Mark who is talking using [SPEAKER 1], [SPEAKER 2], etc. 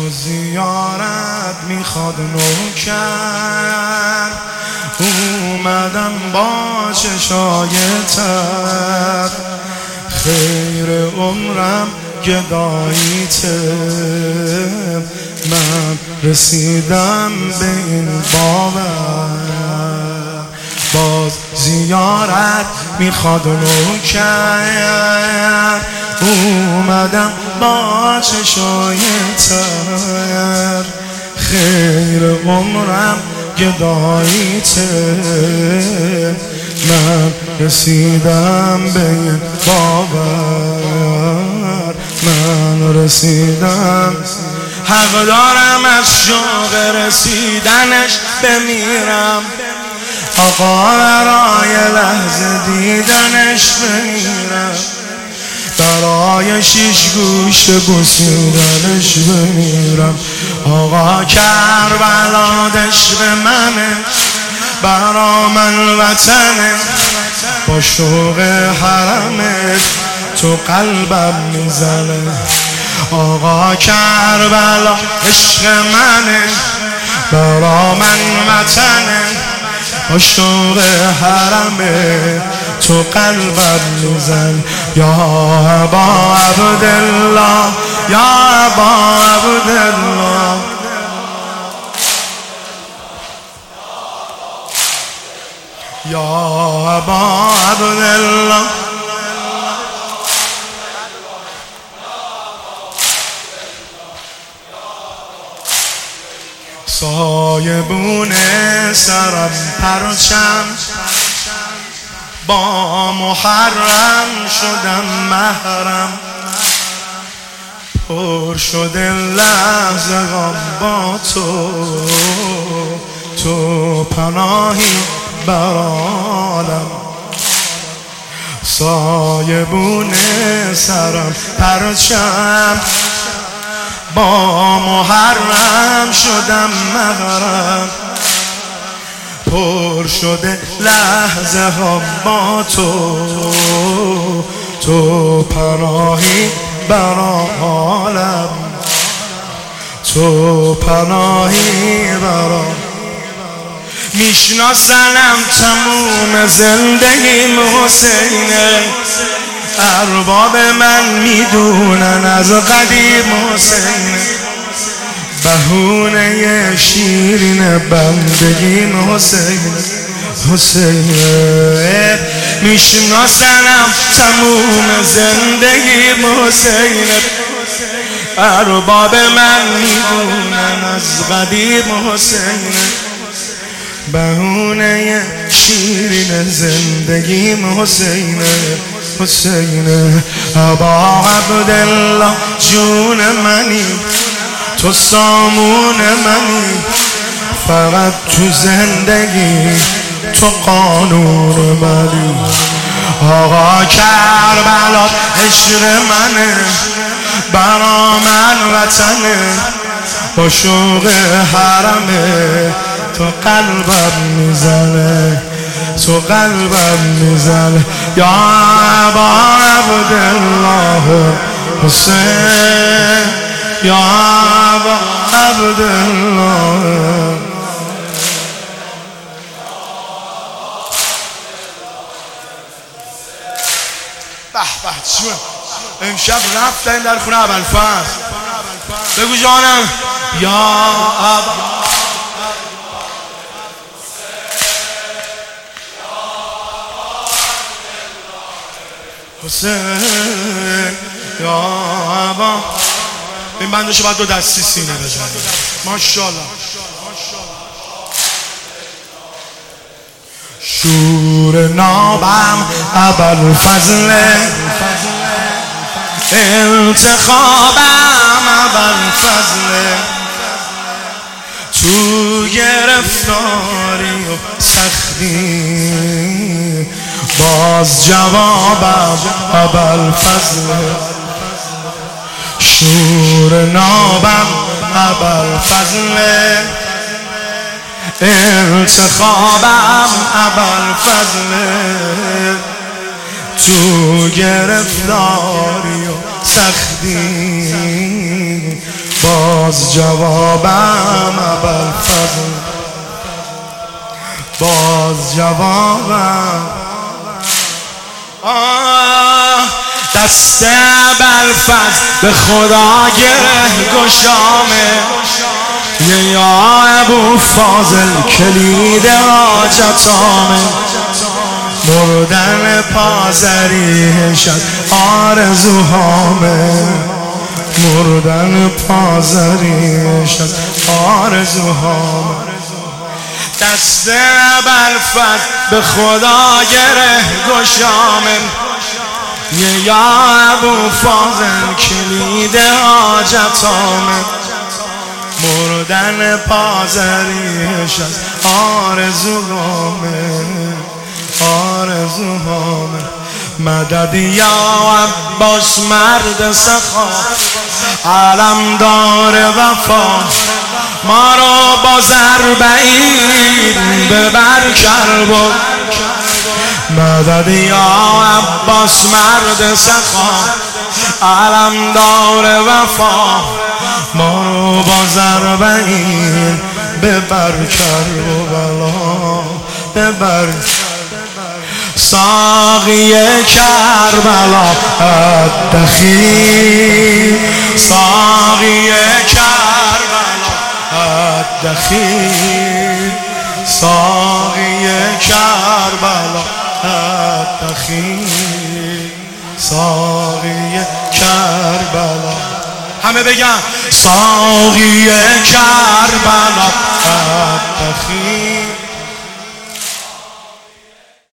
[SPEAKER 1] زیارت میخواد نوکر، اومدم با چشای تر، خیر عمرم گداییته، من رسیدم به این باور، باز زیارت میخواد نوکر، اومدم با چشای تر، خیر عمرم گداییته، من رسیدم به این باور، من رسیدم. حق دارم از شوق رسیدنش بمیرم، آقا برای لحظه دیدنش بمیرم، برای شیش گوش بوسیدنش بمیرم. آقا کربلا عشق منه، برا من وطنه، با شوق حرمت تو قلبم میزنه. آقا کربلا عشق منه، برا من وطنه، با شوق حرمت تو قلبم میزن. یا ابا عبدالله، یا ابا عبدالله، یا ابا عبدالله، سایبون سرم پرچم، با محرم شدم محرم، پر شده لحظه با تو، تو پناهی بر عالم. سایبون سرم پرچم، با محرم شدم محرم، پر شده لحظه ها با تو، تو پناهی بر عالم، تو پناهی بر عالم. میشناسنم تموم زندگیم حسینه، ارباب من میدونن از قدیم حسینه، بهونه شیرین بندگیم حسینه، حسینه. میشناسنم تموم زندگیم حسینه، ارباب من میدونن از قدیم حسینه، بهونه شیرین زندگیم حسینه، حسینه. ابا عبدالله جون منی، تو سامون منی، فقط تو زندگی تو قانون منی. آقا کربلا عشق منه، برا من وطنه، با شوق حرمه تو قلبم میزنه، تو قلبم میزنه. یا ابا عبدالله حسین، یا ابا عبدالله. به به چون امشب رفتن در خونه ابوالفضل، بگو جانم. یا ابا حسین، یا ابا. این بندشو باید دو دستی سینه بزنیم. ماشاءالله. شور نابم ابوالفضل، انتخابم ابوالفضل، تو گرفتاری و سختی باز جوابم ابوالفضل. شور نابم ابوالفضل، انتخابم ابوالفضل، تو گرفتاری و سختی با باز جوابم ابوالفضل، باز جوابم دست ابوالفضل به خدا گره گشامه، یا ابوالفاضل کلید حاجتامه، مردن پازریشت آرزوهامه، مردن پازریشت آرزوهامه. دست ابوالفضل به خدا گره گشامه، یا ابوالفاضل کلید حاجتامه، مردن پازریشت آرزوهامه، آرزوهامه. مدد یا عباس مرد سخا، علمدار وفا، ما رو با ضربعید ببر کربو. مدد یا عباس مرد سخا، علمدار وفا، ما رو با ضربعید ببر کربلا، ببر. ساقی کربلا الدخیل، ساقی کربلا الدخیل، ساقی کربلا الدخیل، ساقی کربلا. همه بگن ساقی کربلا الدخیل.